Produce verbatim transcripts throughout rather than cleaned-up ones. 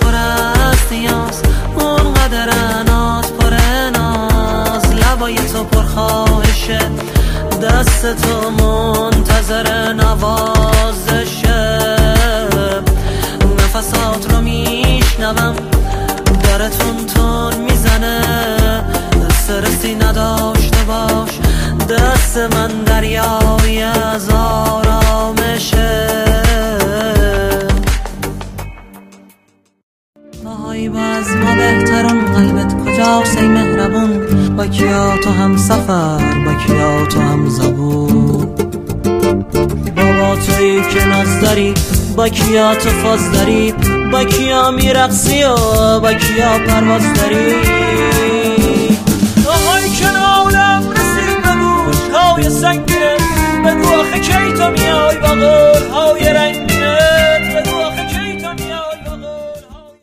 پر از نیاز، اونقدر انات پر ناز، لبای تو پر خواهشه، دست تو منتظر نوازشه، نفسات رو میشنوم در تون تون میزنه، استرسی نداشته باش، دست من دریایی از آرامشه. آهای باز ما بهترون، قلبت کجاست ای مهربون، با کیا تو هم سفر، با کیا تو هم زبون، بابا توی که ناز داری، با کیا تو فاز داری، با کیا میرقصی و با کیا پرواز داری. آهای که نالم رسید به گوش های سنگینه، بگو آخه کی تو میای با قول های رنگینت، بگو آخه کی تو میای با قول های.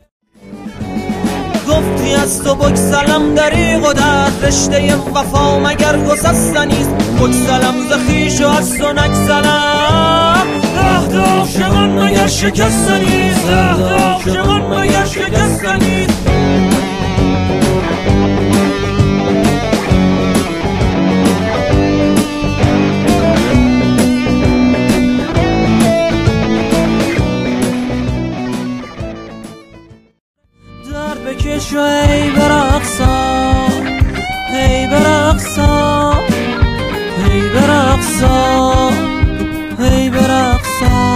گفتی از تو بگسلم دریغ و درد، رشته وفا مگر گسستنیست، بگسلم ز خویش و از تو نگسلم، عهد عاشقان مگر شکستنیست، عهد عاشقان مگر شکستنیست. درد بکش و ای برقصا، ای برقصا، ای برقصا، ای برقصا.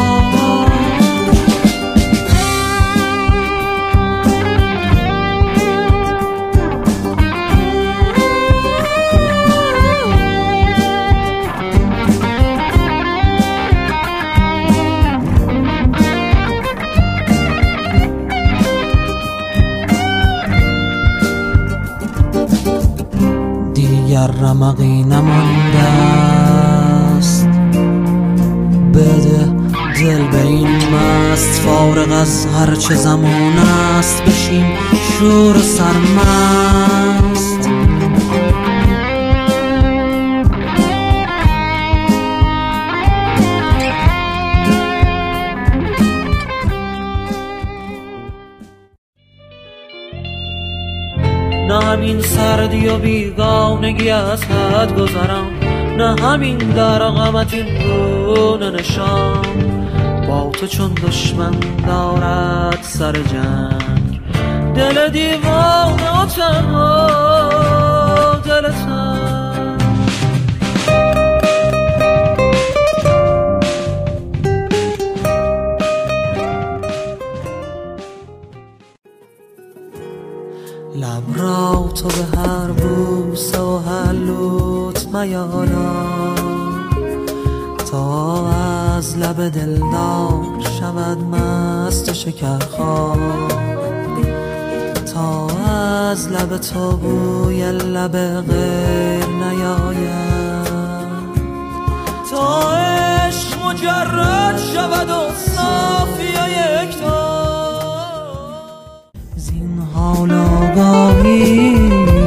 دیگر رمقی نمانده است، بده دل به این مست، فارغ از هر چه زمان است، بشین شور سرمست. نه همین سردی و بیگانگی از حد گذرم، نه همین در قامت این گونه نشان، با تو چون دشمن دارد سر جنگ، دل دیوانه و تنها دل تنگ. لب را تو به هر بوسه و هر لطف میالا، تا از لب دلدار شود مست شکرخوار، تا از لب تو بوی لب غیر نیاید، تا عشق مجرد شود و صافی یکتا. زین حال آگاهی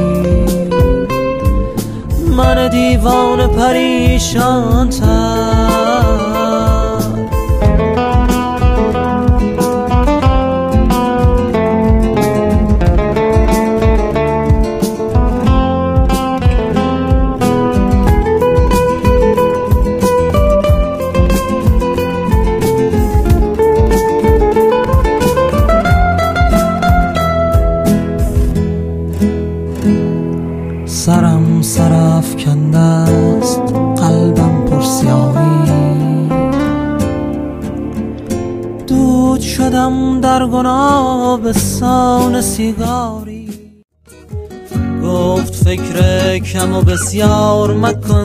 من دیوان پریشان تر، سرم سرافکنده است قلبم پرسیاهی، دود شدم در گناه به سان سیگاری. گفت فکر کم و بسیار مکن،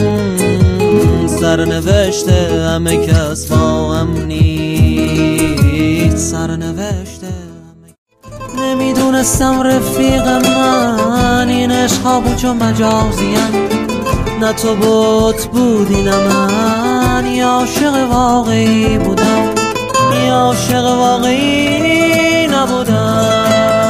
سرنوشته همه کس با هم نیست، سرنوشته نمیدونستم رفیق من این عشقا بود و مجازیم، نه تو بوت بودی نه من، یا عاشق واقعی بودم یا عاشق واقعی نبودم.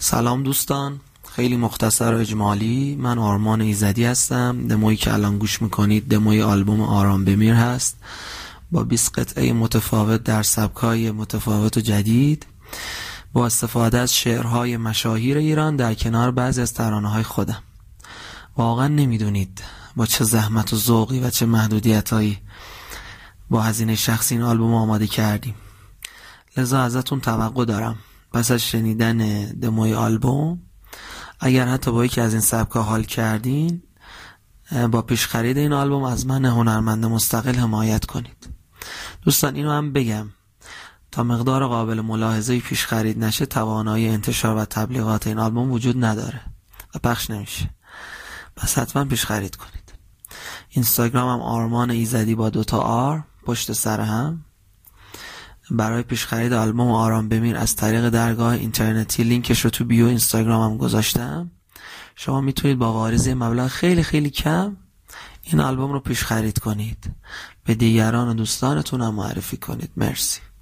سلام دوستان، خیلی مختصر و اجمالی. من آرمان ایزدی هستم. دمویی که الان گوش میکنید دموی آلبوم آرام بمیر هست با بیست قطعه متفاوت در سبک‌های متفاوت و جدید، با استفاده از شعرهای مشاهیر ایران در کنار بعضی از ترانه‌های خودم. واقعا نمیدونید با چه زحمت و ذوقی و چه محدودیتایی با هزینه شخصی این آلبوم آماده کردیم. لذا ازتون توقع دارم پس از شنیدن دموی آلبوم، اگر حتی با یکی از این سبک‌ها حال کردین، با پیش خرید این آلبوم از من هنرمند مستقل حمایت کنید. دوستان اینو هم بگم، تا مقدار قابل ملاحظه‌ای پیش خرید نشه توانایی انتشار و تبلیغات این آلبوم وجود نداره و پخش نمیشه. پس حتما پیش خرید کنید. اینستاگرامم آرمان ایزدی با دوتا آر پشت سر هم. برای پیش خرید آلبوم آرام بمیر از طریق درگاه اینترنتی، لینکش رو تو بیو اینستاگرامم گذاشتم. شما میتونید با واریزی مبلغ خیلی خیلی کم این آلبوم رو پیش خرید کنید، به دیگران و دوستانتون هم معرفی کنید. مرسی.